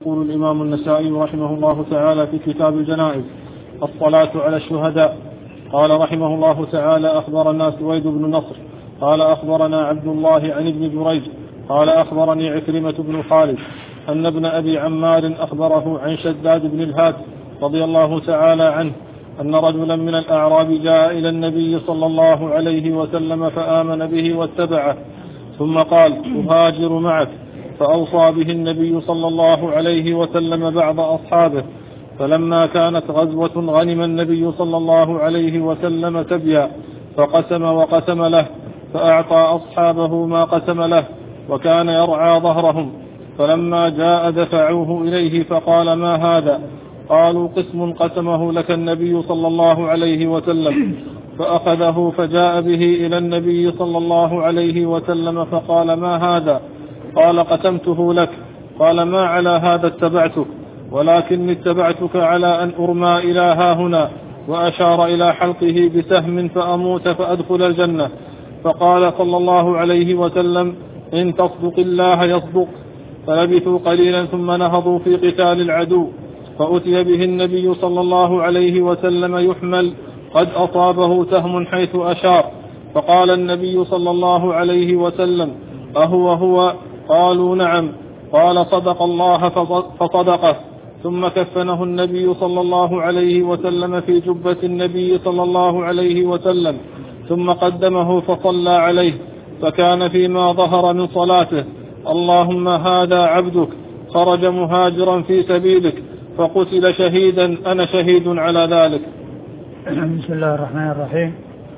يقول الإمام النسائي رحمه الله تعالى في كتاب الجنائز: الصلاة على الشهداء. قال رحمه الله تعالى: أخبرنا سويد بن نصر قال أخبرنا عبد الله عن ابن جريج قال أخبرني عكرمة بن خالد أن ابن أبي عمار أخبره عن شداد بن الهاد رضي الله تعالى عنه أن رجلا من الأعراب جاء إلى النبي صلى الله عليه وسلم فآمن به واتبعه، ثم قال: أهاجر معك، فأوصى به النبي صلى الله عليه وسلم بعض أصحابه. فلما كانت غزوة غنم النبي صلى الله عليه وسلم سبيا فقسم وقسم له، فأعطى أصحابه ما قسم له، وكان يرعى ظهرهم. فلما جاء دفعوه إليه فقال: ما هذا؟ قالوا: قسم قسمه لك النبي صلى الله عليه وسلم. فأخذه فجاء به إلى النبي صلى الله عليه وسلم فقال: ما هذا؟ قال: قسمته لك. قال: ما على هذا اتبعتك، ولكني اتبعتك على أن أرمى إلى هاهنا، وأشار إلى حلقه بسهم فأموت فأدخل الجنة. فقال صلى الله عليه وسلم: إن تصدق الله يصدق. فلبثوا قليلا ثم نهضوا في قتال العدو، فأتي به النبي صلى الله عليه وسلم يحمل قد أصابه سهم حيث أشار. فقال النبي صلى الله عليه وسلم: أهو هو؟ قالوا: نعم. قال: صدق الله فصدقه. ثم كفنه النبي صلى الله عليه وسلم في جبة النبي صلى الله عليه وسلم، ثم قدمه فصلى عليه، فكان فيما ظهر من صلاته: اللهم هذا عبدك خرج مهاجرا في سبيلك فقتل شهيدا، أنا شهيد على ذلك. بسم الله الرحمن الرحيم.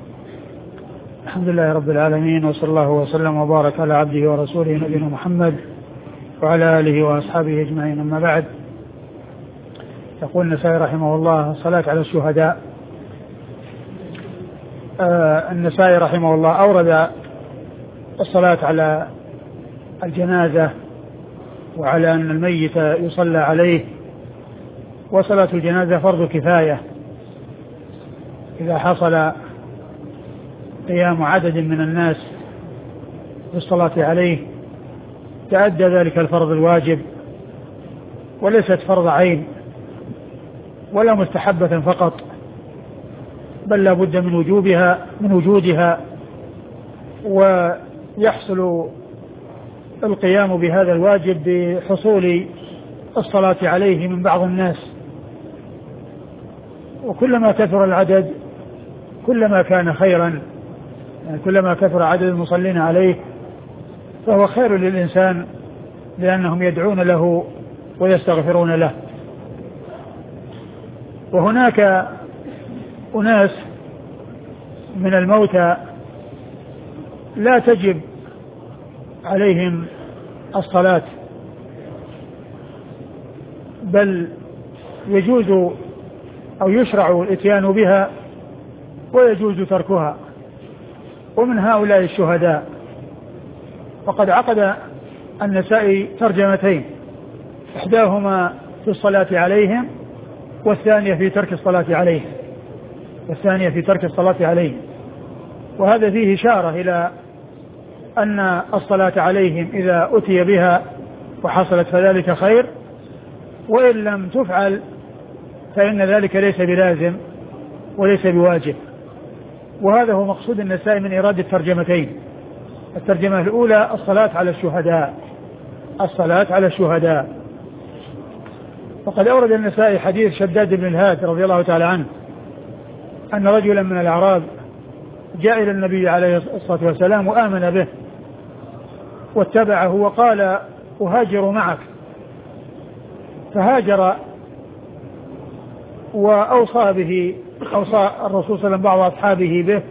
الحمد لله رب العالمين، وصلى الله وسلم وبارك على عبده ورسوله نبينا محمد وعلى آله وأصحابه أجمعين. أما بعد، يقول النسائي رحمه الله: الصلاة على الشهداء. النسائي رحمه الله أورد الصلاة على الجنازة وعلى أن الميت يصلى عليه، وصلاة الجنازة فرض كفاية إذا حصل قيام عدد من الناس بالصلاة عليه تأدى ذلك الفرض الواجب، وليست فرض عين ولا مستحبة فقط، بل لا بد من وجودها ويحصل القيام بهذا الواجب بحصول الصلاة عليه من بعض الناس. وكلما كثر العدد كلما كان خيرا، يعني كلما كثر عدد المصلين عليه فهو خير للإنسان، لأنهم يدعون له ويستغفرون له. وهناك أناس من الموتى لا تجب عليهم الصلاة، بل يجوز أو يشرع الاتيان بها ويجوز تركها، ومن هؤلاء الشهداء. وقد عقد النسائي ترجمتين، إحداهما في الصلاة عليهم، والثانية في ترك الصلاة عليهم. وهذا فيه إشارة إلى أن الصلاة عليهم إذا أتي بها وحصلت فذلك خير، وإن لم تفعل فإن ذلك ليس بلازم وليس بواجب. وهذا هو مقصود النسائي من إيراد الترجمتين. الترجمة الأولى: الصلاة على الشهداء. وقد أورد النسائي حديث شداد بن الهاد رضي الله تعالى عنه أن رجلا من الأعراب جاء إلى النبي عليه الصلاة والسلام وآمن به واتبعه وقال: أهاجر معك. فهاجر، وأوصى الرسول صلى الله عليه وسلم بعض أصحابه به.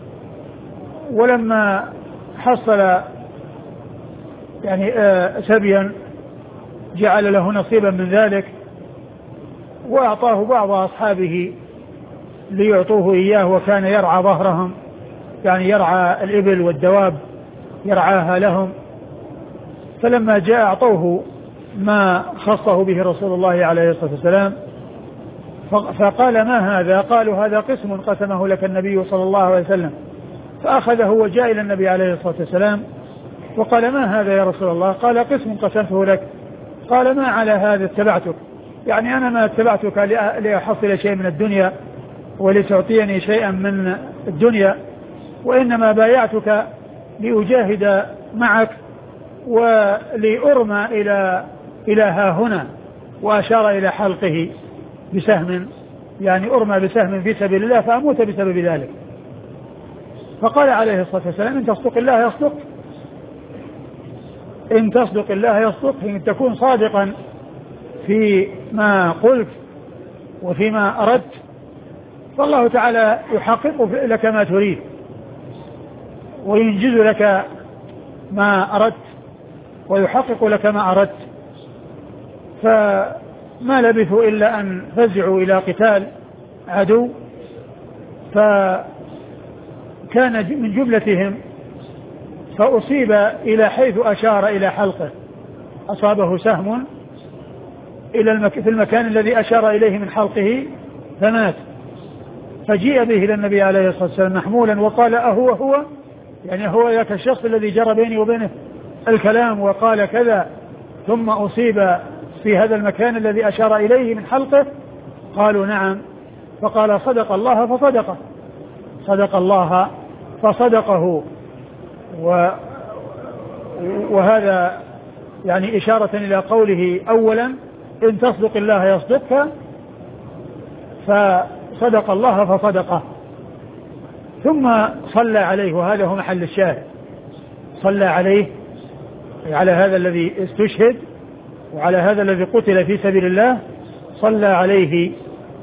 ولما حصل يعني سبيا جعل له نصيبا من ذلك، وأعطاه بعض أصحابه ليعطوه إياه، وكان يرعى ظهرهم، يعني يرعى الإبل والدواب يرعاها لهم. فلما جاء أعطوه ما خصه به رسول الله عليه الصلاة والسلام، فقال: ما هذا؟ قالوا: هذا قسم قسمه لك النبي صلى الله عليه وسلم. فأخذه وجاء إلى النبي عليه الصلاة والسلام وقال: ما هذا يا رسول الله؟ قال: قسم قسمته لك قال ما على هذا اتبعتك، يعني أنا ما اتبعتك لأحصل شيء من الدنيا ولتعطيني شيئا من الدنيا، وإنما بايعتك لأجاهد معك ولأرمى إلى ها هنا، وأشار إلى حلقه بسهم، يعني أرمى بسهم في سبيل الله فأموت بسبب ذلك. فقال عليه الصلاة والسلام إن تصدق الله يصدق، إن تصدق الله يصدق، إن تكون صادقا فيما قلت وفيما أردت فالله تعالى يحقق لك ما تريد وينجز لك ما أردت ويحقق لك ما أردت. فما لبثوا إلا أن فزعوا إلى قتال عدو، فكان من جملتهم فأصيب إلى حيث أشار إلى حلقه، أصابه سهم في المكان الذي أشار إليه من حلقه فمات. فجيء به إلى النبي عليه الصلاة والسلام محمولا وقال أهو يعني هو ذاك الشخص الذي جرى بيني وبينه الكلام وقال كذا ثم أصيب في هذا المكان الذي أشار إليه من حلقه؟ قالوا نعم. فقال صدق الله فصدقه، صدق الله فصدقه. وهذا يعني إشارة إلى قوله أولا إن تصدق الله يصدقك، فصدق الله فصدقه. ثم صلى عليه، وهذا هو محل الشاهد، صلى عليه على هذا الذي استشهد وعلى هذا الذي قتل في سبيل الله، صلى عليه.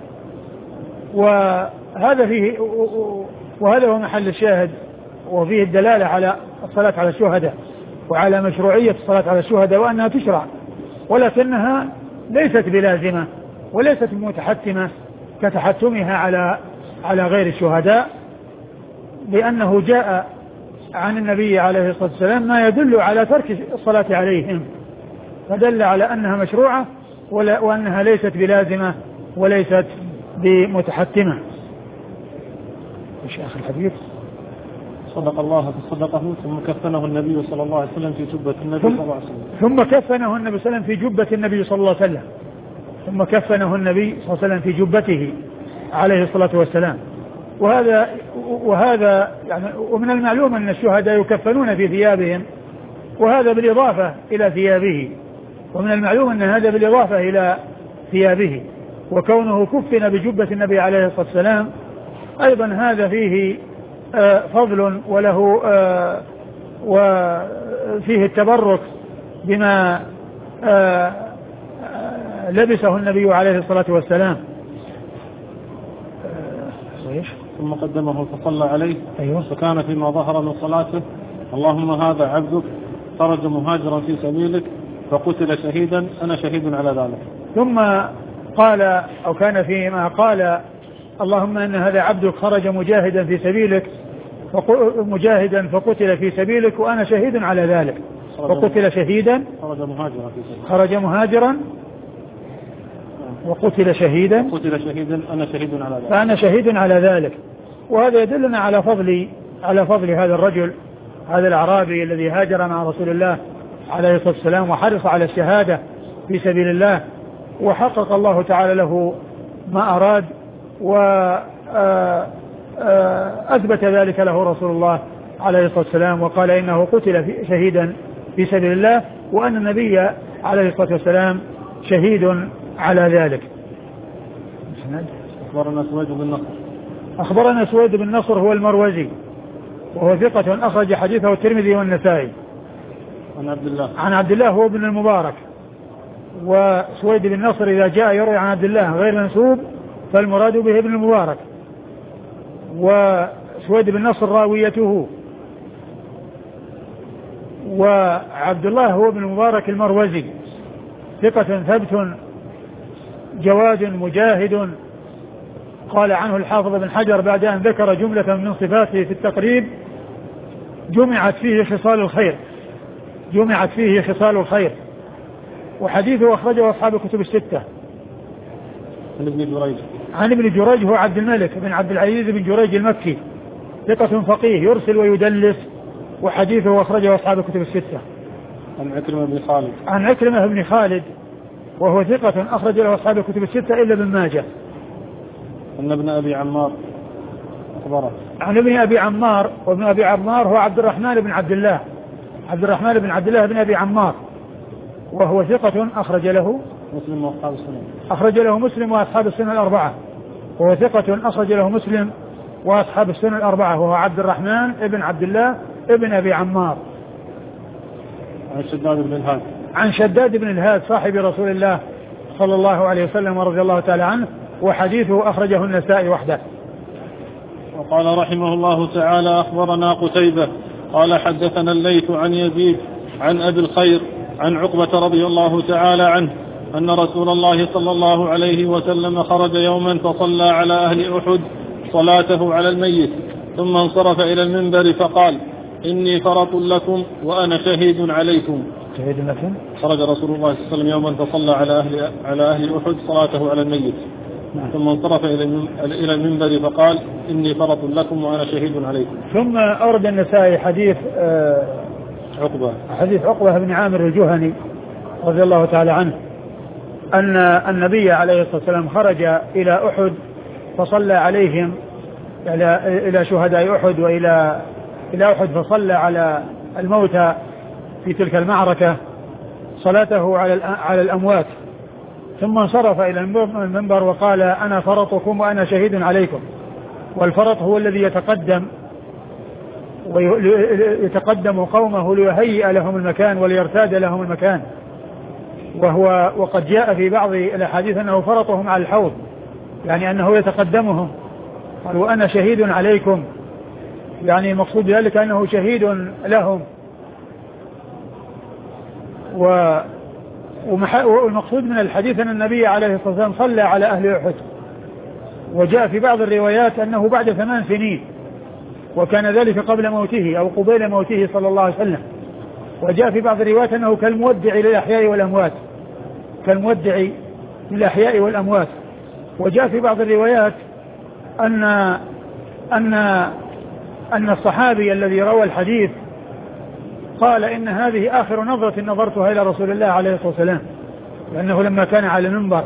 وهذا هو محل الشاهد، وفيه الدلالة على الصلاة على الشهداء وعلى مشروعية الصلاة على الشهداء وأنها تشرع، ولكنها ليست بلازمة وليست متحتمة كتحتمها على غير الشهداء، لأنه جاء عن النبي عليه الصلاة والسلام ما يدل على ترك الصلاة عليهم، فدل على أنها مشروعة وأنها ليست بلازمة وليست بمتحتمة. ايش آخر الحديث؟ صدق الله فصدقه ثم كفنه النبي صلى الله عليه وسلم في جبة النبي صلى الله عليه وسلم. ثم كفنه النبي صلى الله عليه وسلم في جبة النبي صلى الله عليه وسلم. ثم كفنه النبي صلى الله عليه وسلم في جبته عليه الصلاة والسلام. وهذا يعني ومن المعلوم أن الشهداء يكفنون في ثيابهم، وهذا بالإضافة إلى ثيابه، ومن المعلوم أن هذا بالإضافة إلى ثيابه، وكونه كفن بجبة النبي عليه الصلاة والسلام أيضا هذا فيه فضل وله وفيه التبرك بما لبسه النبي عليه الصلاة والسلام. ثم قدمه فصلى عليه. أيوة. فكان فيما ظهر من صلاته اللهم هذا عبدك خرج مهاجرا في سبيلك فقتل شهيدا أنا شهيد على ذلك. ثم قال أو كان فيما قال اللهم إن هذا عبدك خرج مجاهدا في سبيلك مجاهدا فقتل في سبيلك وأنا شهيد على ذلك. فقتل شهيدا خرج مهاجرا وقتل شهيدا أنا شهيد على ذلك. فأنا شهيد على ذلك. وهذا يدلنا على فضل هذا الرجل، هذا الأعرابي الذي هاجر مع رسول الله عليه الصلاة والسلام وحرص على الشهادة في سبيل الله، وحقق الله تعالى له ما أراد، وأثبت ذلك له رسول الله عليه الصلاة والسلام، وقال إنه قتل شهيدا في سبيل الله وأن النبي عليه الصلاة والسلام شهيد على ذلك. أخبرنا سويد بن نصر هو المروزي وهو ثقة أخرج حديثه الترمذي والنسائي. عن عبد الله هو ابن المبارك. وسويد بن نصر إذا جاء يروي عن عبد الله غير منسوب فالمراد به ابن المبارك، وسويد بن نصر راويته. وعبد الله هو ابن المبارك المروزي ثقة ثبت جواد مجاهد. قال عنه الحافظ بن حجر بعد أن ذكر جملة من صفاته في التقريب جمعت فيه خصال الخير. وحديثه أخرجه أصحاب الكتب الستة. عن ابن جريج هو عبد الملك بن عبد العزيز بن جريج المكي ثقة فقيه يرسل ويدلس، وحديثه أخرجه أصحاب الكتب الستة. عن عكرمة بن خالد. عن عكرمة بن خالد وهو ثقة أخرج له أصحاب الكتب الستة إلا ابن ماجه. أن ابن أبي عمار أخبره. عن ابن أبي عمار، وابن أبي عمار هو عبد الرحمن بن عبد الله بن أبي عمار، وهو ثقة أخرج له مسلم وأصحاب السنن. أخرج له مسلم وأصحاب السنن الأربعة، وهو ثقة أخرج له مسلم وأصحاب السنن الأربعة، وهو عبد الرحمن بن عبد الله بن أبي عمار. عن شداد بن الهاد. عن شداد بن الهاد صاحب رسول الله صلى الله عليه وسلم ورضي الله تعالى عنه، وحديثه أخرجه النسائي وحده. وقال رحمه الله تعالى: أخبرنا قتيبة قال حدثنا الليث عن يزيد عن أبي الخير عن عقبة رضي الله تعالى عنه أن رسول الله صلى الله عليه وسلم خرج يوما فصلى على أهل أحد صلاته على الميت، ثم انصرف إلى المنبر فقال: إني فرط لكم وأنا شهيد عليكم. شهيد لكم. خرج رسول الله صلى الله عليه وسلم يوما فصلى على أهل أحد صلاته على الميت، ثم انصرف إلى المنبر فقال: إني فرط لكم وأنا شهيد عليكم. ثم أورد النسائي حديث عقبة بن عامر الجهني رضي الله تعالى عنه أن النبي عليه الصلاة والسلام خرج إلى أحد فصلى عليهم إلى شهداء أحد وإلى أحد، فصلى على الموتى في تلك المعركة صلاته على الأموات، ثم انصرف إلى المنبر وقال: أنا فرطكم وأنا شهيد عليكم. والفرط هو الذي يتقدم قومه ليهيئ لهم المكان وليرتاد لهم المكان، وقد جاء في بعض الأحاديث أنه فرطهم على الحوض، يعني أنه يتقدمهم. قال: وأنا شهيد عليكم، يعني المقصود ذلك أنه شهيد لهم. والمقصود من الحديث أن النبي عليه الصلاة والسلام صلى على أهل أحد، وجاء في بعض الروايات أنه بعد 8 سنين، وكان ذلك قبل موته أو قبيل موته صلى الله عليه وسلم. وجاء في بعض الروايات أنه كالمودع للأحياء والأموات. وجاء في بعض الروايات أن الصحابي الذي روى الحديث قال: إن هذه آخر نظرة نظرتها إلى رسول الله عليه الصلاة والسلام، لأنه لما كان على المنبر.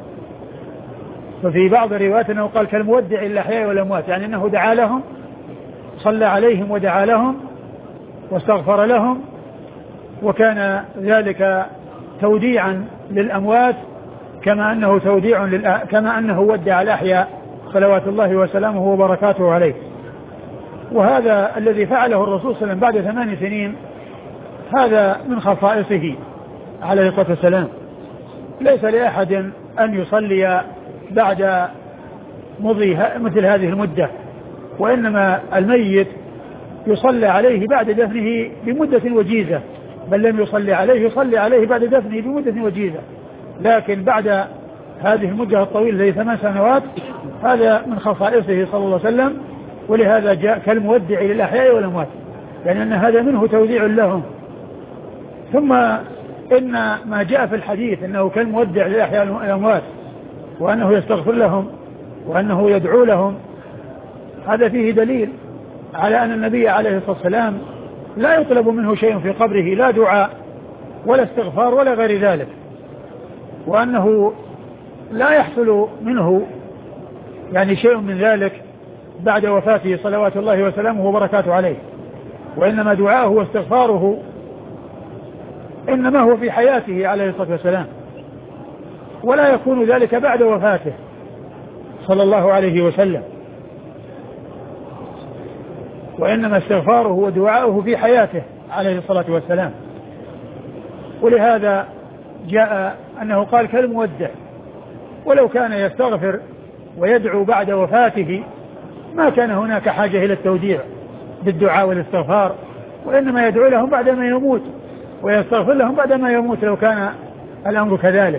ففي بعض الروايات أنه قال كالمودع للأحياء والأموات، يعني أنه دعا لهم، صلى عليهم ودعا لهم واستغفر لهم، وكان ذلك توديعا للأموات كما أنه ودع الأحياء صلوات الله وسلامه وبركاته عليه. وهذا الذي فعله الرسول صلى الله عليه وسلم بعد 8 سنين هذا من خصائصه عليه الصلاة والسلام. ليس لأحد أن يصلي بعد مضي مثل هذه المدة، وإنما الميت يصلى عليه بعد دفنه بمدة وجيزة، بل لم يصلي عليه بعد دفنه بمدة وجيزة، لكن بعد هذه المدة الطويلة زي 8 سنوات هذا من خصائصه صلى الله عليه وسلم. ولهذا جاء كالمودع للأحياء والأموات، يعني أن هذا منه توديع لهم. ثم إن ما جاء في الحديث أنه كالمودع للأحياء والأموات، وأنه يستغفر لهم وأنه يدعو لهم، هذا فيه دليل على أن النبي عليه الصلاة والسلام لا يطلب منه شيء في قبره، لا دعاء ولا استغفار ولا غير ذلك، وأنه لا يحصل منه يعني شيء من ذلك بعد وفاته صلوات الله وسلامه وبركاته عليه، وإنما دعاءه واستغفاره إنما هو في حياته عليه الصلاة والسلام، ولا يكون ذلك بعد وفاته صلى الله عليه وسلم، وإنما استغفاره ودعاؤه في حياته عليه الصلاة والسلام. ولهذا جاء أنه قال كالمودع، ولو كان يستغفر ويدعو بعد وفاته ما كان هناك حاجة إلى التوديع بالدعاء والاستغفار، وإنما يدعو لهم بعد ما يموت ويستغفر لهم بعد ما يموت لو كان الأمر كذلك.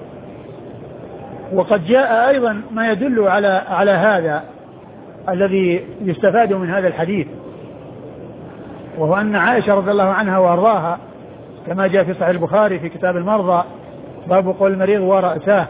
وقد جاء أيضا ما يدل على هذا الذي يستفاد من هذا الحديث، وهو أن عائشة رضي الله عنها وأرضاها كما جاء في صحيح البخاري في كتاب المرضى باب قول المريض ورأساه،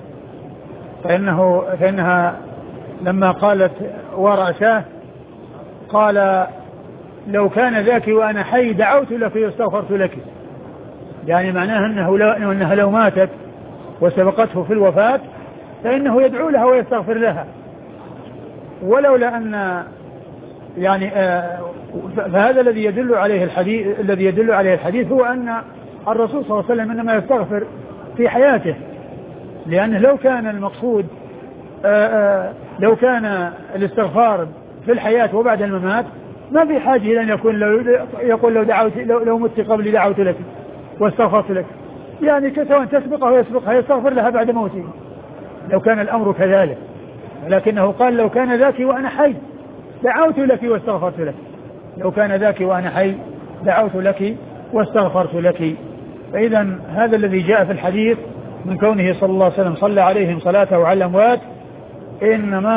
فإنها لما قالت ورأساه قال: لو كان ذاك وأنا حي دعوت لك واستغفرت لك، يعني معناه أنها لو ماتت وسبقته في الوفاة فإنه يدعو لها ويستغفر لها. ولولا أن يعني فهذا الذي يدل عليه الحديث هو أن الرسول صلى الله عليه وسلم إنما يستغفر في حياته، لأنه لو كان المقصود لو كان الاستغفار في الحياة وبعد الممات ما في حاجة إلى أن يقول لو مت قبل دعوت لك واستغفرت لك، يعني كسوان تسبقه ويسبقها يستغفر لها بعد موته لو كان الأمر كذلك، لكنه قال لو كان ذاك وأنا حي دعوت لك واستغفرت لك، لو كان ذاك وأنا حي دعوت لك واستغفرت لك. فإذا هذا الذي جاء في الحديث من كونه صلى الله عليه وسلم صلى عليهم صلاته على الأموات إنما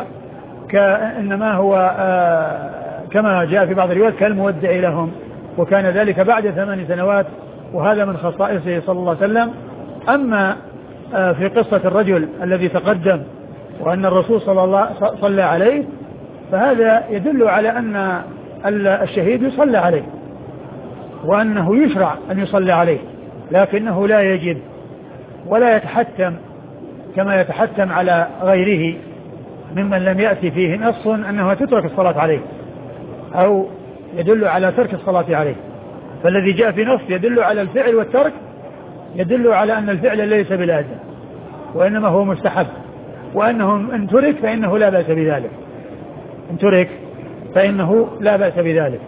هو كما جاء في بعض الروايات كالمودع لهم، وكان ذلك بعد 8 سنوات، وهذا من خصائصه صلى الله عليه وسلم. أما في قصة الرجل الذي تقدم وأن الرسول صلى عليه، فهذا يدل على أن الشهيد يصلى عليه وأنه يشرع أن يصلى عليه، لكنه لا يجب ولا يتحتم كما يتحتم على غيره ممن لم يأتي فيه نص أنه تترك الصلاة عليه أو يدل على ترك الصلاة عليه. فالذي جاء في نص يدل على الفعل والترك يدل على أن الفعل ليس بلازم وإنما هو مستحب، وأنه إن ترك فإنه لا بأس بذلك، إن ترك فإنه لا بأس بذلك.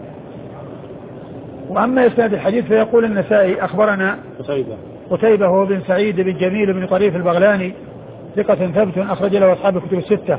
وأما إسناد الحديث فيقول النسائي أخبرنا قتيبة هو بن سعيد بن جميل بن طريف البغلاني ثقة ثبت أخرج له أصحاب الكتب الستة.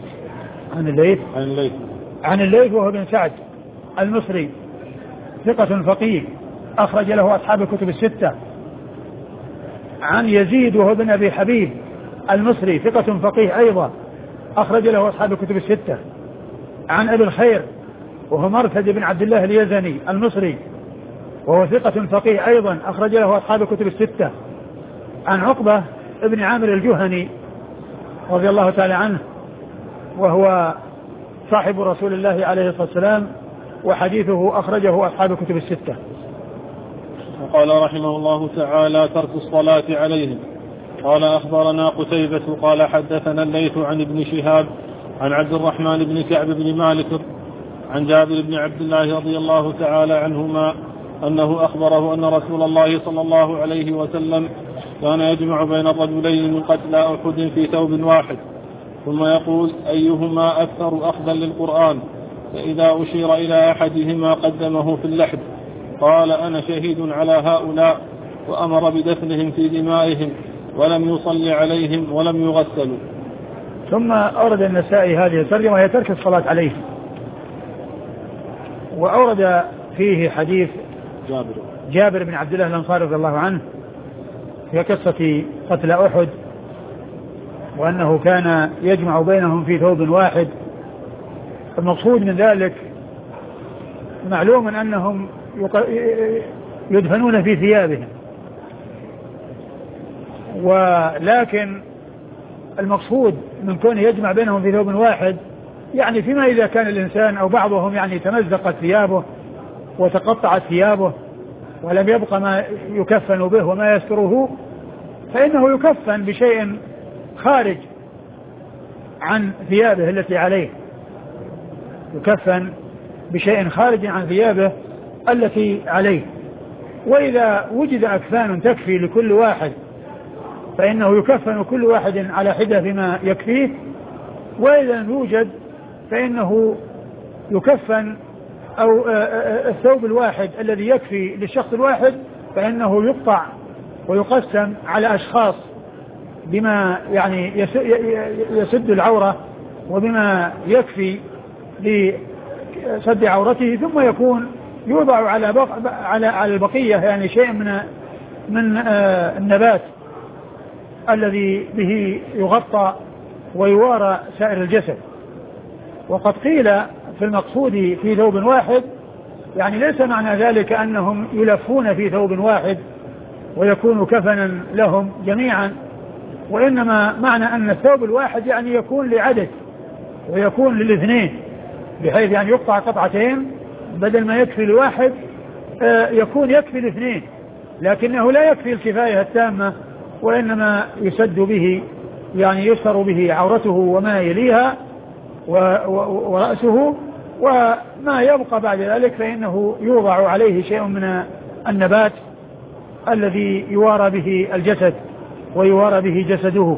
عن الليث وهو بن سعد المصري ثقة فقيه أخرج له أصحاب الكتب الستة. عن يزيد وهو بن أبي حبيب المصري ثقة فقيه أيضا أخرج له أصحاب الكتب الستة. عن أبي الخير وهو مرثد بن عبد الله اليزني المصري وهو ثقة فقيه أيضا أخرج له أصحاب الكتب الستة. عن عقبة ابن عامر الجهني رضي الله تعالى عنه وهو صاحب رسول الله عليه الصلاة والسلام وحديثه أخرجه أصحاب الكتب الستة. وقال رحمه الله تعالى ترك الصلاة عليهم. قال أخبرنا قتيبة قال حدثنا الليث عن ابن شهاب عن عبد الرحمن بن كعب بن مالك عن جابر بن عبد الله رضي الله تعالى عنهما أنه أخبره أن رسول الله صلى الله عليه وسلم كان يجمع بين الرجلين من قتلى أحد في ثوب واحد ثم يقول أيهما أكثر أخذا للقرآن، فإذا أشير إلى أحدهما قدمه في اللحد قال أنا شهيد على هؤلاء، وأمر بدفنهم في دمائهم ولم يصلي عليهم ولم يغسلوا. ثم أورد النسائي هذه الترجمة وهي ترك الصلاة عليهم، وأورد فيه حديث جابر بن عبد الله الأنصاري رضي الله عنه في قصة قتل أحد، وأنه كان يجمع بينهم في ثوب واحد. المقصود من ذلك معلوم أنهم يدفنون في ثيابهم، ولكن المقصود من كونه يجمع بينهم في ثوب واحد يعني فيما إذا كان الإنسان أو بعضهم يعني تمزقت ثيابه وتقطعت ثيابه ولم يبقى ما يكفن به وما يستره، فإنه يكفن بشيء خارج عن ثيابه التي عليه، يكفن بشيء خارج عن ثيابه التي عليه. وإذا وجد أكفان تكفي لكل واحد فإنه يكفن كل واحد على حدة بما يكفيه، وإذا لم يوجد فإنه يكفن أو الثوب الواحد الذي يكفي للشخص الواحد فإنه يقطع ويقسم على أشخاص بما يعني يسد العورة وبما يكفي لسد عورته، ثم يكون يوضع على البقية يعني شيء من النبات الذي به يغطى ويوارى سائر الجسد. وقد قيل في المقصود في ثوب واحد يعني ليس معنى ذلك أنهم يلفون في ثوب واحد ويكون كفنا لهم جميعا، وإنما معنى أن الثوب الواحد يعني يكون لعدد ويكون للاثنين، بحيث يعني يقطع قطعتين بدل ما يكفي لواحد يكون يكفي الاثنين، لكنه لا يكفي الكفاية التامة، وإنما يسد به يعني يستر به عورته وما يليها ورأسه، وما يبقى بعد ذلك فإنه يوضع عليه شيء من النبات الذي يوارى به الجسد ويوارى به جسده.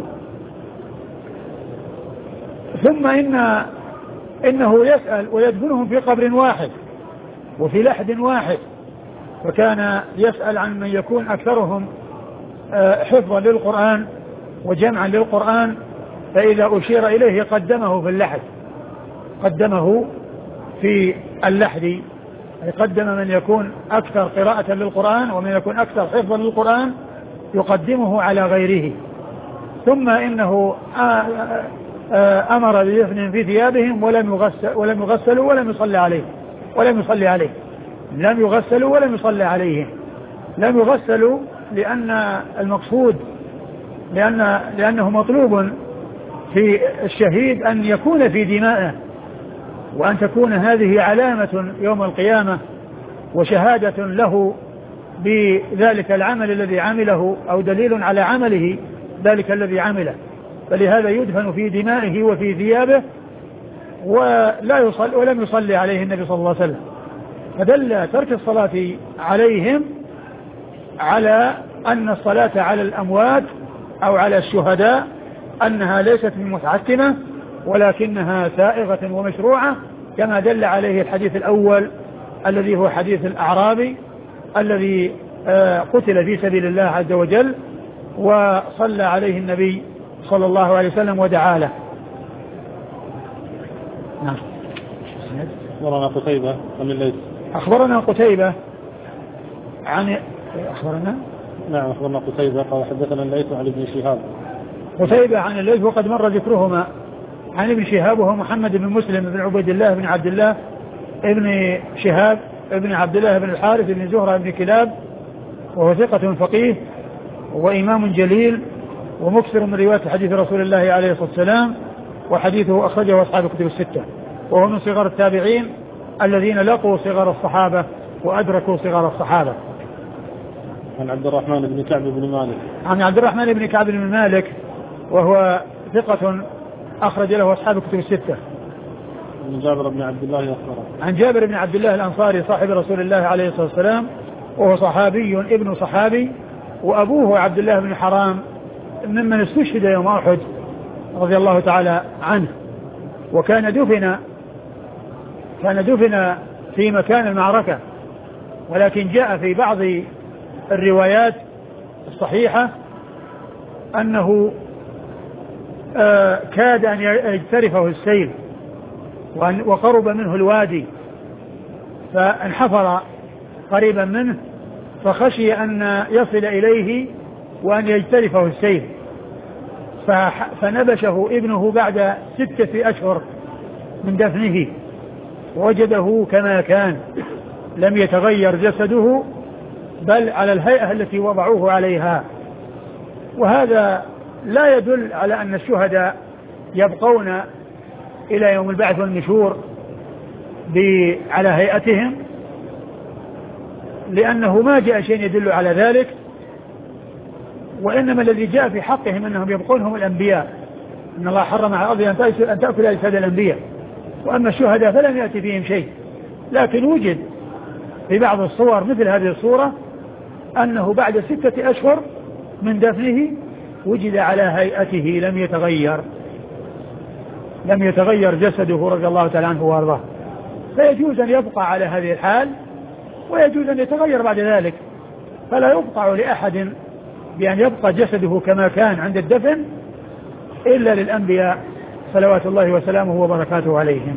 ثم إنه يسأل ويدفنهم في قبر واحد وفي لحد واحد، فكان يسأل عن من يكون أكثرهم حفظا للقرآن وجمعا للقرآن، فإذا أشير إليه قدمه في اللحد، قدمه في اللحد، يقدم من يكون أكثر قراءة للقرآن ومن يكون أكثر حفظا للقرآن يقدمه على غيره. ثم إنه أمر بدفن في ثيابهم ولم يغسلوا ولم يصلي عليهم، لم يغسلوا ولم يصلي عليهم. لم يغسلوا لأن المقصود لأنه مطلوب في الشهيد أن يكون في دمائه، وأن تكون هذه علامة يوم القيامة وشهادة له بذلك العمل الذي عمله، أو دليل على عمله ذلك الذي عمله، فلهذا يدفن في دمائه وفي ثيابه ولم يصلي عليه النبي صلى الله عليه وسلم. فدل ترك الصلاة عليهم على أن الصلاة على الأموات أو على الشهداء أنها ليست من متعتمة ولكنها سائغة ومشروعة، كما دل عليه الحديث الأول الذي هو حديث الأعرابي الذي قتل في سبيل الله عز وجل وصلى عليه النبي صلى الله عليه وسلم ودعا له. نعم. أخبرنا قتيبة عن الليث. أخبرنا قتيبة عن أخبرنا نعم أخبرنا قتيبة قال حدثنا الليث عن ابن شهاب. قتيبة عن الليث وقد مر ذكرهما، عن ابن شهاب وهو محمد بن مسلم بن عبيد الله بن عبد الله ابن شهاب ابن عبد الله بن الحارث بن زهرة بن كلاب، وهو ثقة فقيه وإمام جليل ومكثر من رواية حديث رسول الله عليه الصلاة والسلام، وحديثه أخرجه أصحاب الكتب الستة، وهو من صغار التابعين الذين لقوا صغار الصحابة وأدركوا صغار الصحابة. عن عبد الرحمن بن كعب بن مالك. عن عبد الرحمن بن كعب بن مالك وهو ثقة أخرج له أصحاب الكتب الستة. عن جابر بن عبد الله أخبره. عن جابر بن عبد الله الأنصاري صاحب رسول الله عليه الصلاة والسلام، وهو صحابي ابن صحابي، وأبوه عبد الله بن حرام ممن استشهد يوم أحد رضي الله تعالى عنه، وكان دفن في مكان المعركة، ولكن جاء في بعض الروايات الصحيحة أنه كاد أن يجترفه السيل وقرب منه الوادي، فانحفر قريبا منه فخشي أن يصل إليه وأن يجترفه السيل، فنبشه ابنه بعد 6 أشهر من دفنه، وجده كما كان لم يتغير جسده بل على الهيئة التي وضعوه عليها. وهذا لا يدل على أن الشهداء يبقون إلى يوم البعث والنشور على هيئتهم، لأنه ما جاء شيء يدل على ذلك، وإنما الذي جاء في حقهم أنهم يبقون هم الأنبياء، إن الله حرم على الأرض أن تأكل أجساد الأنبياء، وأما الشهداء فلم يأتي فيهم شيء. لكن وجد في بعض الصور مثل هذه الصورة أنه بعد 6 أشهر من دفنه وجد على هيئته لم يتغير جسده رضي الله تعالى عنه وارضاه، فيجوز أن يبقى على هذه الحال ويجوز أن يتغير بعد ذلك، فلا يقطع لأحد بأن يبقى جسده كما كان عند الدفن إلا للأنبياء صلوات الله وسلامه وبركاته عليهم.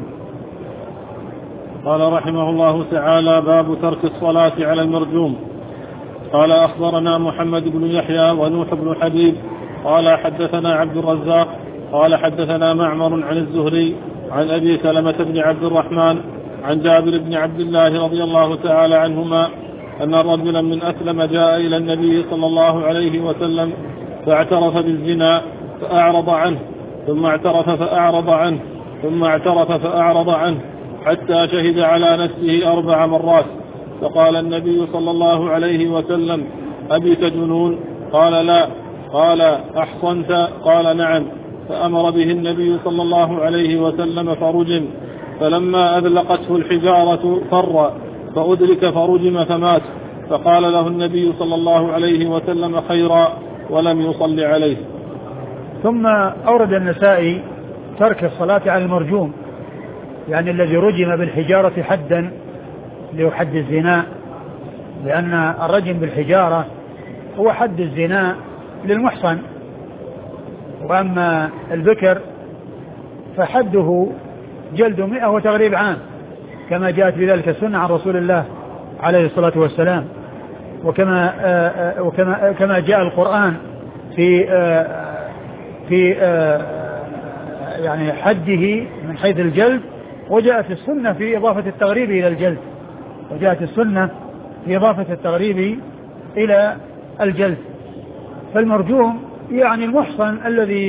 قال رحمه الله تعالى: باب ترك الصلاة على المرجوم. قال: أخبرنا محمد بن يحيى ونوح بن حبيب قال حدثنا عبد الرزاق قال حدثنا معمر عن الزهري عن أبي سلمة بن عبد الرحمن عن جابر بن عبد الله رضي الله تعالى عنهما أن رجلا من أسلم جاء إلى النبي صلى الله عليه وسلم فاعترف بالزنا فأعرض عنه، ثم اعترف فأعرض عنه، ثم اعترف فأعرض عنه، حتى شهد على نفسه 4 مرات. فقال النبي صلى الله عليه وسلم: أبي تدنون؟ قال لا. قال أحصنت؟ قال نعم. فأمر به النبي صلى الله عليه وسلم فرجم، فلما أذلقته الحجارة فر فأدرك فرجم فمات، فقال له النبي صلى الله عليه وسلم خيرا ولم يصل عليه. ثم أورد النسائي ترك الصلاة على المرجوم، يعني الذي رجم بالحجارة حدا لحد الزنا، لأن الرجم بالحجارة هو حد الزنا للمحصن، وأما البكر فحده جلد 100 وتغريب عام، كما جاءت بذلك السنة عن رسول الله عليه الصلاة والسلام، وكما جاء القرآن في يعني حده من حيث الجلد، وجاءت السنة في إضافة التغريب إلى الجلد، وجاءت السنة في إضافة التغريب إلى الجلد. فالمرجوم يعني المحصن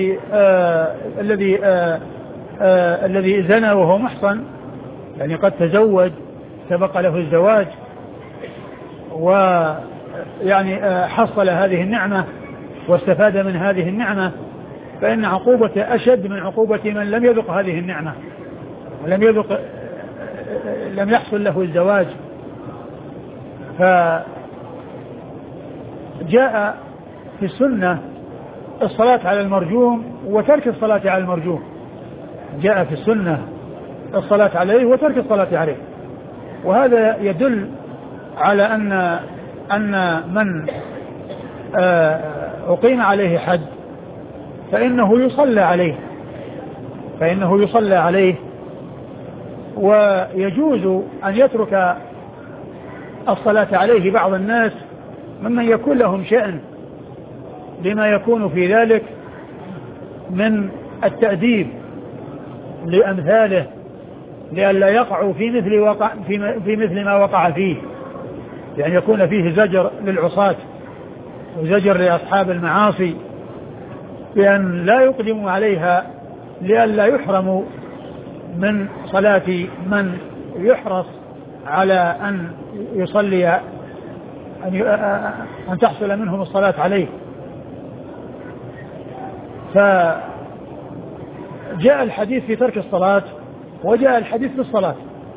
الذي زنى وهو محصن، يعني قد تزوج سبق له الزواج ويعني حصل هذه النعمة واستفاد من هذه النعمة، فإن عقوبته أشد من عقوبة من لم يذق هذه النعمة لم يحصل له الزواج. فجاء في السنة الصلاة على المرجوم وترك الصلاة على المرجوم، جاء في السنة الصلاة عليه وترك الصلاة عليه، وهذا يدل على أن من أقيم عليه حد فإنه يصلى عليه، ويجوز أن يترك الصلاة عليه بعض الناس ممن يكون لهم شأن، لما يكون في ذلك من التأديب لأمثاله لئلا يقعوا في مثل ما وقع فيه، يعني يكون فيه زجر للعصاة وزجر لأصحاب المعاصي بأن لا يقدموا عليها لئلا يحرموا من صلاة من يحرص على أن يصلي أن تحصل منهم الصلاة عليه. فجاء الحديث في ترك الصلاة وجاء الحديث في الصلاة،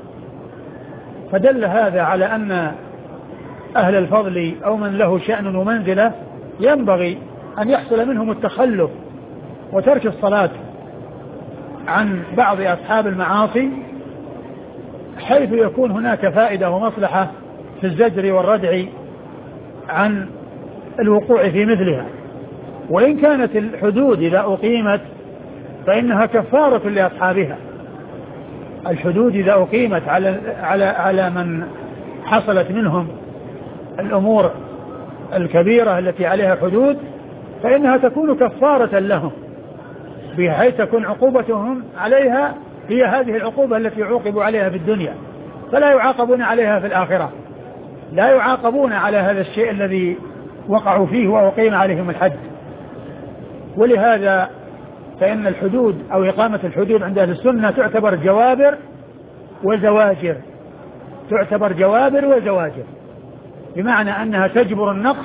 فدل هذا على أن أهل الفضل أو من له شأن ومنزلة ينبغي أن يحصل منهم التخلف وترك الصلاة عن بعض أصحاب المعاصي، حيث يكون هناك فائدة ومصلحة في الزجر والردع عن الوقوع في مثلها. وإن كانت الحدود إذا أقيمت فإنها كفارة لأصحابها، الحدود إذا أقيمت على من حصلت منهم الأمور الكبيرة التي عليها حدود فإنها تكون كفارة لهم، بحيث تكون عقوبتهم عليها هي هذه العقوبة التي عوقبوا عليها في الدنيا، فلا يعاقبون عليها في الآخرة، لا يعاقبون على هذا الشيء الذي وقعوا فيه وأقيم عليهم الحد. ولهذا فإن الحدود أو إقامة الحدود عند أهل السنة تعتبر جوابر وزواجر، بمعنى أنها تجبر النقص،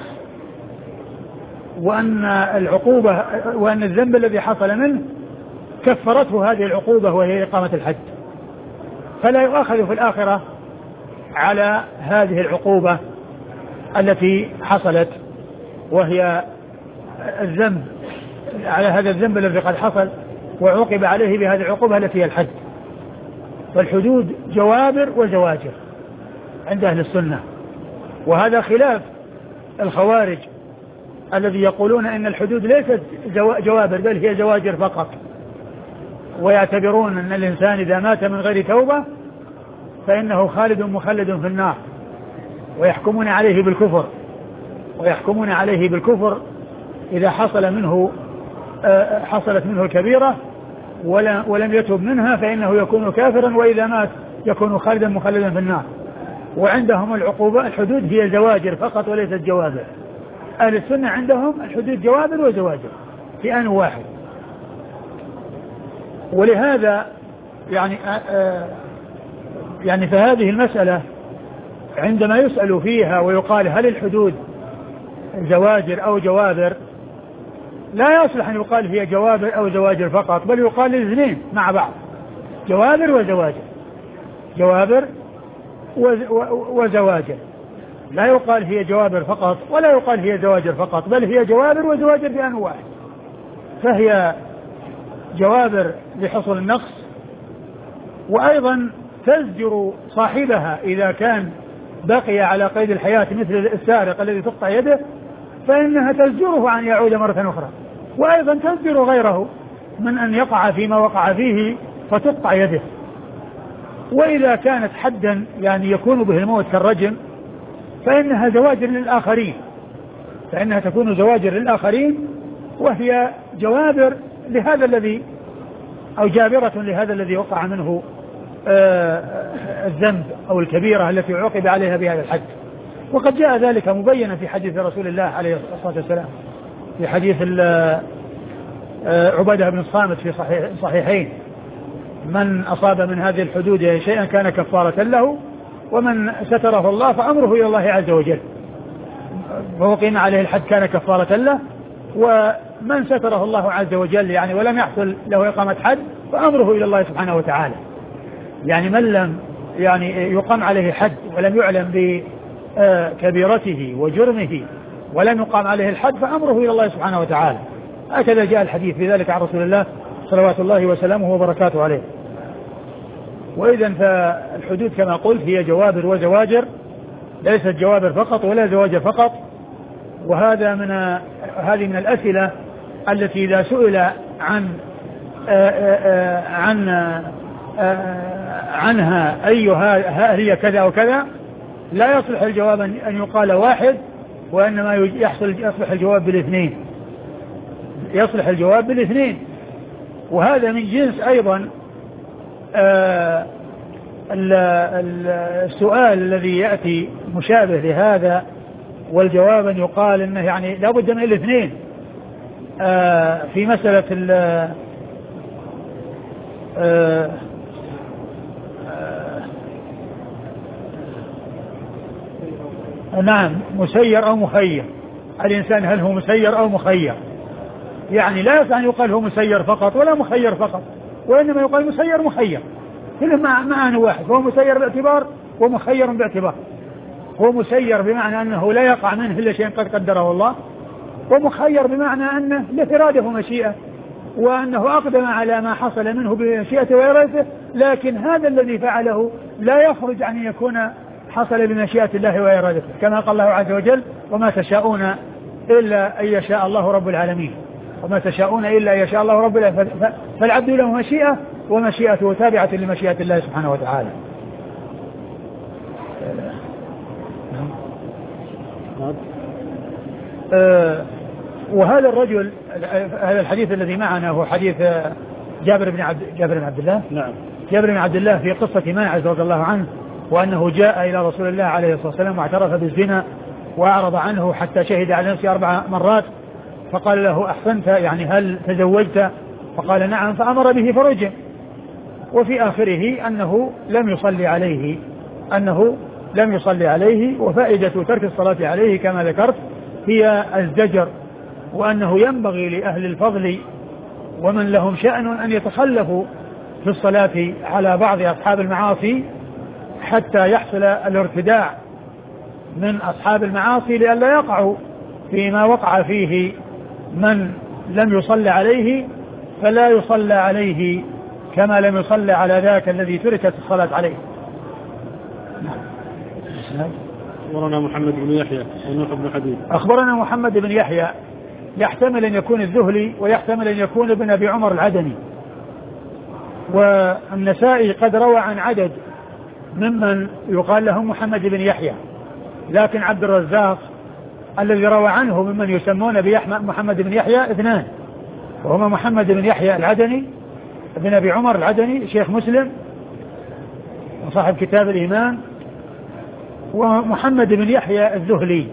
وأن العقوبة وأن الذنب الذي حصل منه كفرته هذه العقوبة وهي إقامة الحد، فلا يؤاخذ في الآخرة على هذه العقوبة التي حصلت، وهي الذنب، على هذا الذنب الذي قد حصل وعوقب عليه بهذه العقوبة التي هي الحد. فالحدود جوابر وزواجر عند أهل السنة، وهذا خلاف الخوارج الذي يقولون إن الحدود ليست جوابر بل هي زواجر فقط، ويعتبرون أن الإنسان إذا مات من غير توبة فإنه خالد مخلد في النار، ويحكمون عليه بالكفر إذا حصلت منه الكبيرة ولم يتوب منها فإنه يكون كافرا، وإذا مات يكون خالدا مخلدا في النار. وعندهم الحدود هي زواجر فقط وليست جوابر. أهل السنة عندهم الحدود جوابر وزواجر في آن واحد. ولهذا يعني فهذه المسألة عندما يسأل فيها ويقال هل الحدود زواجر أو جوابر لا يصلح أن يقال هي جوابر أو زواجر فقط، بل يقال الاثنين مع بعض، جوابر وزواجر، جوابر وزواجر، لا يقال هي جوابر فقط ولا يقال هي زواجر فقط، بل هي جوابر وزواجر بأن واحد. فهي جوابر لحصول النقص، وأيضا تزجر صاحبها إذا كان بقي على قيد الحياة مثل السارق الذي تقطع يده، فإنها تزجره عن يعود مرة أخرى، وأيضا تزجر غيره من أن يقع فيما وقع فيه فتقطع يده. وإذا كانت حدا يعني يكون به الموت كالرجم فإنها زواجر للآخرين، فإنها تكون زواجر للآخرين، وهي جوابر لهذا الذي أو جابرة لهذا الذي وقع منه الذنب أو الكبيرة التي عوقب عليها بهذا الحد. وقد جاء ذلك مبينا في حديث رسول الله عليه الصلاة والسلام، في حديث عبادة بن الصامت في صحيحين: من أصاب من هذه الحدود شيئا كان كفارة له، ومن ستره الله فأمره إلى الله عز وجل، فوقيم عليه الحد كان كفارة له، ومن ستره الله عز وجل يعني ولم يحصل له إقامة حد فأمره إلى الله سبحانه وتعالى. يعني من لم يعني يقام عليه حد ولم يعلم بكبيرته وجرمه ولم يقام عليه الحد فأمره إلى الله سبحانه وتعالى. هكذا جاء الحديث في ذلك عن رسول الله صلوات الله وسلامه وبركاته عليه. وإذا فالحدود كما قلت هي جوابر وزواجر، ليست جوابر فقط ولا زواجر فقط. وهذا هذه من الأسئلة التي إذا سئل عنها أيها هي كذا وكذا لا يصلح الجواب أن يقال واحد، وإنما يصلح الجواب بالاثنين، يصلح الجواب بالاثنين. وهذا من جنس أيضا السؤال الذي يأتي مشابه لهذا، والجواب أن يقال إنه يعني لا بد من الاثنين في مسألة نعم مسير أو مخير. الإنسان هل هو مسير أو مخير؟ يعني لا يصح أن يقال هو مسير فقط ولا مخير فقط، وإنما يقال مسير مخير، كلهم معنى واحد. هو مسير باعتبار ومخير باعتبار. هو مسير بمعنى أنه لا يقع منه إلا شيء قد قدره الله، ومخير بمعنى أنه له إرادة ومشيئة، وأنه أقدم على ما حصل منه بمشيئته وإرادته، لكن هذا الذي فعله لا يخرج عن أن يكون حصل بمشيئة الله وإرادته، كما قال الله عز وجل: وما تشاءون إلا أن يشاء الله رب العالمين، وما تشاءون إلا أن يشاء الله رب العالمين. فالعبد له مشيئة، ومشيئته تابعة لمشيئة الله سبحانه وتعالى. وهذا الرجل، هذا الحديث الذي معنا هو حديث جابر بن عبد الله. نعم. جابر بن عبد الله في قصة ماعز رضي الله عنه، وأنه جاء إلى رسول الله عليه الصلاة والسلام واعترف بالزنا وأعرض عنه حتى شهد على نفسه 4 مرات، فقال له: أحسنت، يعني هل تزوجت؟ فقال: نعم، فأمر به فرجم. وفي آخره أنه لم يصلي عليه. وفائدة ترك الصلاة عليه كما ذكرت هي الزجر، وأنه ينبغي لأهل الفضل ومن لهم شأن أن يتخلفوا في الصلاة على بعض أصحاب المعاصي حتى يحصل الارتداع من أصحاب المعاصي، لئلا يقعوا فيما وقع فيه من لم يصلى عليه، فلا يصلى عليه كما لم يصلى على ذاك الذي تركت الصلاة عليه. أخبرنا محمد بن يحيى ونوح بن حبيب. أخبرنا محمد بن يحيى، يحتمل أن يكون الذهلي ويحتمل أن يكون ابن أبي عمر العدني. والنسائي قد روى عن عدد ممن يقال لهم محمد بن يحيى، لكن عبد الرزاق الذي روى عنه ممن يسمون محمد بن يحيى 2، وهما محمد بن يحيى العدني ابن أبي عمر العدني شيخ مسلم وصاحب كتاب الإيمان، ومحمد بن يحيى الذهلي،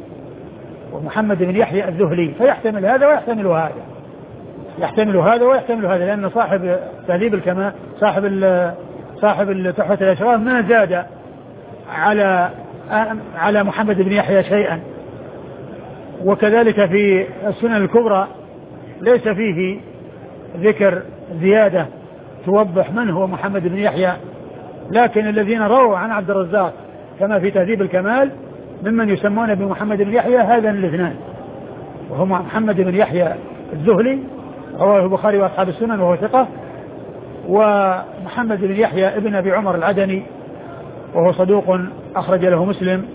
فيحتمل هذا ويحتمل هذا، يحتمل هذا ويحتمل هذا، لأن صاحب تهذيب الكمال صاحب تحفة الأشراف ما زاد على محمد بن يحيى شيئا، وكذلك في السنن الكبرى ليس فيه ذكر زيادة توضح من هو محمد بن يحيى، لكن الذين رووا عن عبد الرزاق كما في تهذيب الكمال ممن يسمون بمحمد بن يحيى هذان الاثنان، وهما محمد بن يحيى الذهلي رواه البخاري وأصحاب السنن وهو ثقة، ومحمد بن يحيى ابن أبي عمر العدني وهو صدوق أخرج له مسلم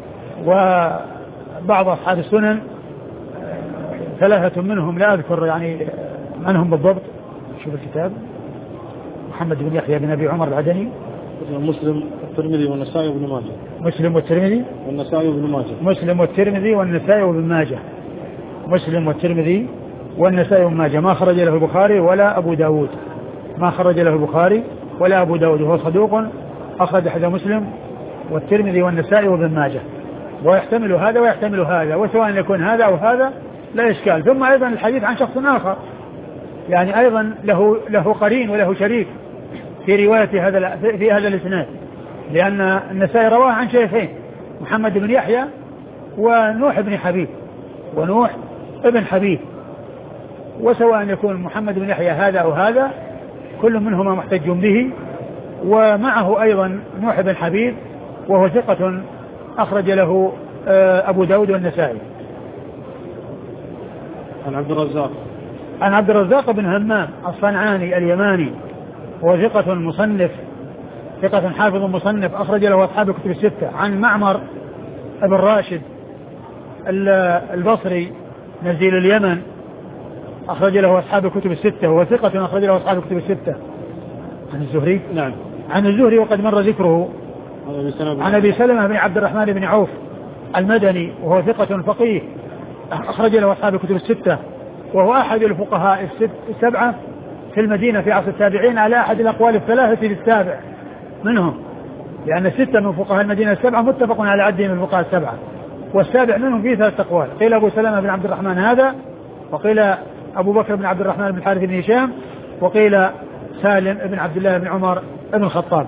وبعض أصحاب السنن، ثلاثة منهم لا أذكر يعني من هم بالضبط. شوف الكتاب. محمد بن يحيى بن أبي عمر العدني، مسلم والترمذي والنسائي وابن ماجه. مسلم والترمذي والنسائي وابن ماجه. مسلم والترمذي والنسائي وابن ماجه. مسلم والترمذي والنسائي وابن ماجه، ما خرج له البخاري ولا أبو داود، ما خرج له البخاري ولا أبو داود، وهو صدوق أخرج حديث مسلم والترمذي والنسائي وابن ماجه، ويحتمل هذا ويحتمل هذا، وسواء يكون هذا أو هذا لا إشكال. ثم أيضا الحديث عن شخص آخر يعني أيضا له قرين وله شريك في رواية في هذا الإسناد، لأن النسائي رواه عن شيخين محمد بن يحيى ونوح بن حبيب، ونوح ابن حبيب، وسواء يكون محمد بن يحيى هذا أو هذا كل منهما محتج به، ومعه أيضا نوح بن حبيب وهو ثقة أخرج له أبو داود والنسائي. عن عبد الرزاق، عن عبد الرزاق بن همام الصنعاني اليماني وهو ثقة مصنف، ثقة حافظ مصنف أخرج له أصحاب الكتب الستة. عن معمر بن راشد البصري نزيل اليمن أخرج له أصحاب الكتب الستة وهو ثقة أخرج له أصحاب الكتب الستة. عن الزهري، نعم، عن الزهري وقد مر ذكره. عن أبي سلمة بن عبد الرحمن بن عوف المدني وهو ثقة فقيه أخرج له أصحاب الكتب الستة، وهو أحد الفقهاء السبعة في المدينة في عصر التابعين على أحد الأقوال الثلاثة للسابع منهم، لأن ستة من فقهاء المدينة السبعة متفق على عدهم الفقهاء السبعة، والسابع منهم فيه ثلاثة أقوال، قيل أبو سلمة بن عبد الرحمن هذا، وقيل أبو بكر بن عبد الرحمن بن الحارث بن هشام، وقيل سالم بن عبد الله بن عمر بن الخطاب.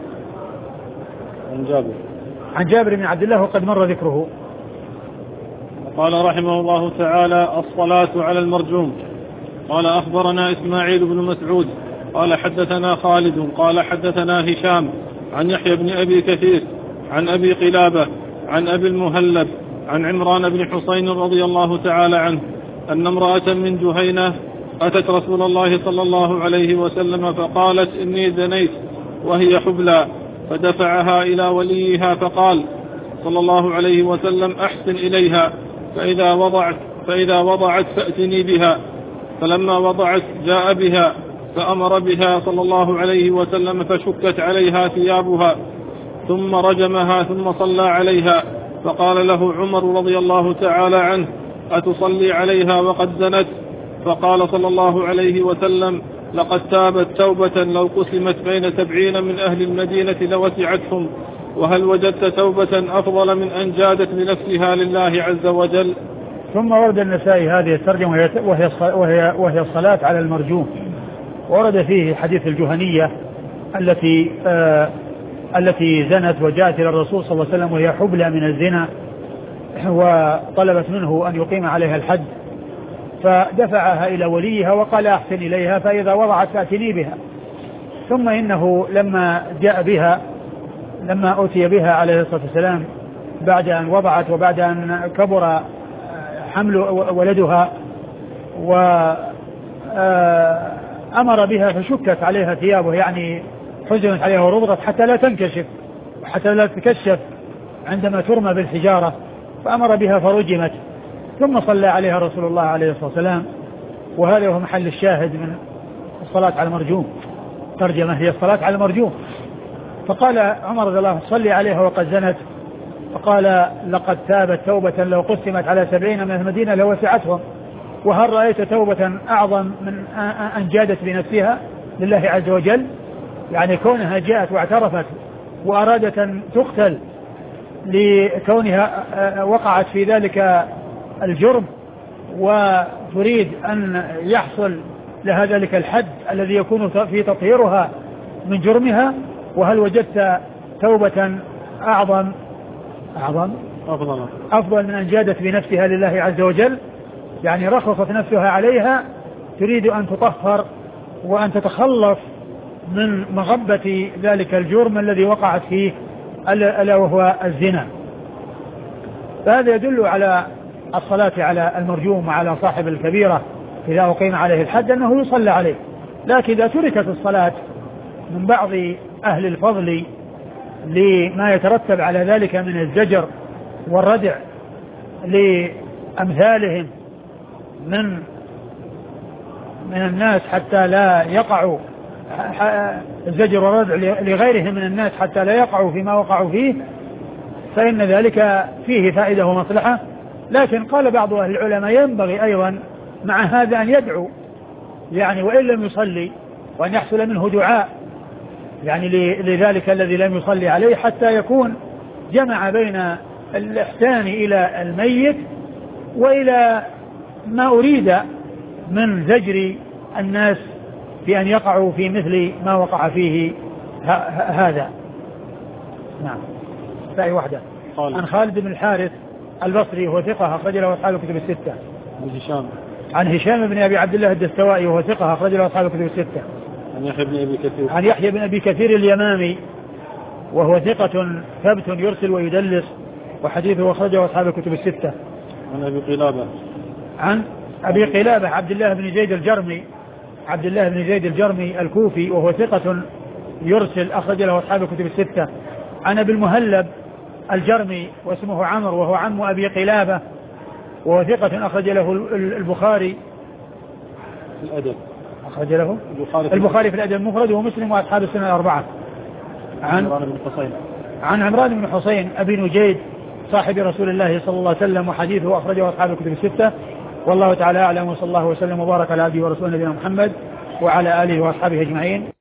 عن جابر بن عبد الله وقد مر ذكره. قال رحمه الله تعالى: الصلاة على المرجوم. قال أخبرنا إسماعيل بن مسعود قال حدثنا خالد قال حدثنا هشام عن يحيى بن أبي كثير عن أبي قلابة عن أبي المهلب عن عمران بن حسين رضي الله تعالى عنه أن امرأة من جهينة أتت رسول الله صلى الله عليه وسلم فقالت: إني زنيت وهي حبلى، فدفعها إلى وليها فقال صلى الله عليه وسلم: أحسن إليها، فإذا وضعت فأتني بها. فلما وضعت جاء بها فأمر بها صلى الله عليه وسلم فشكت عليها ثيابها ثم رجمها ثم صلى عليها، فقال له عمر رضي الله تعالى عنه: أتصلي عليها وقد زنت؟ فقال صلى الله عليه وسلم: لقد تابت توبة لو قسمت بين 70 من أهل المدينة لوسعتهم، وهل وجدت توبة أفضل من أن جادت بنفسها لله عز وجل؟ ثم ورد النسائي هذه الترجمة وهي الصلاة على المرجوم، ورد فيه حديث الجهنية التي زنت وجاءت إلى الرسول صلى الله عليه وسلم وهي حبلى من الزنا، وطلبت منه أن يقيم عليها الحد، فدفعها إلى وليها وقال: أحسن إليها، فإذا وضعت فأتني بها. ثم إنه لما أتي بها عليه الصلاة والسلام بعد أن وضعت وبعد أن كبر حمل ولدها، وأمر بها فشكت عليها ثيابه، يعني حزنت عليها وربطت حتى لا تنكشف وحتى لا تكشف عندما ترمى بالحجارة، فأمر بها فرجمت، ثم صلى عليها رسول الله عليه الصلاة والسلام. وهذا هو محل الشاهد من الصلاة على المرجوم، ترجمة هي الصلاة على المرجوم. فقال عمر رضي الله عنه: صلي عليها وقد زنت. فقال: لقد تابت توبة لو قسمت على 70 من المدينة لوسعتهم، وهل رأيت توبة أعظم من أن جادت بنفسها لله عز وجل؟ يعني كونها جاءت واعترفت وأرادت أن تقتل لكونها وقعت في ذلك الجرم، وتريد أن يحصل لها ذلك الحد الذي يكون في تطهيرها من جرمها، وهل وجدت توبة أعظم أفضل من أن جادت بنفسها لله عز وجل، يعني رخصت نفسها عليها، تريد أن تطهر وأن تتخلص من مغبة ذلك الجرم الذي وقعت فيه ألا وهو الزنا. فهذا يدل على الصلاة على المرجوم وعلى صاحب الكبيرة إذا أقيم عليه الحد أنه يصلى عليه. لكن إذا تركت الصلاة من بعض أهل الفضل لما يترتب على ذلك من الزجر والردع لأمثالهم من الناس حتى لا يقعوا، الزجر والردع لغيرهم من الناس حتى لا يقعوا فيما وقعوا فيه، فإن ذلك فيه فائدة ومصلحة. لكن قال بعض أهل العلماء ينبغي أيضا مع هذا أن يدعو، يعني وإن لم يصلي، وأن يحصل منه دعاء يعني لذلك الذي لم يصلي عليه، حتى يكون جمع بين الإحسان إلى الميت وإلى ما أريد من زجر الناس بأن يقعوا في مثل ما وقع فيه هذا. نعم. فأي واحدة عن خالد بن الحارث البصري وهو ثقة أخرج له أصحاب الكتب الستة. عن هشام بن أبي عبد الله الدستوائي وهو ثقة أخرج له أصحاب الكتب الستة. عن يحيى بن أبي كثير اليمامي وهو ثقة ثبت يرسل ويدلس وحديثه أخرجه أصحاب الكتب الستة. عن أبي قلابة عبد الله بن زيد الجرمي الكوفي وهو ثقة يرسل أخرج له أصحاب الكتب الستة. عن أبي المهلب الجرمي واسمه عمرو وهو عم أبي قلابة وهو ثقة أخرج له البخاري أخرج له البخاري في الأدب المفرد ومسلم وأصحاب السنة الأربعة. عن عمران بن حسين أبي نجيد صاحب رسول الله صلى الله عليه وسلم وحديثه أخرجه أصحاب الكتب الستة. والله تعالى أعلم، وصلى الله وسلم وبارك على عبده ورسوله نبينا محمد وعلى آله وأصحابه أجمعين.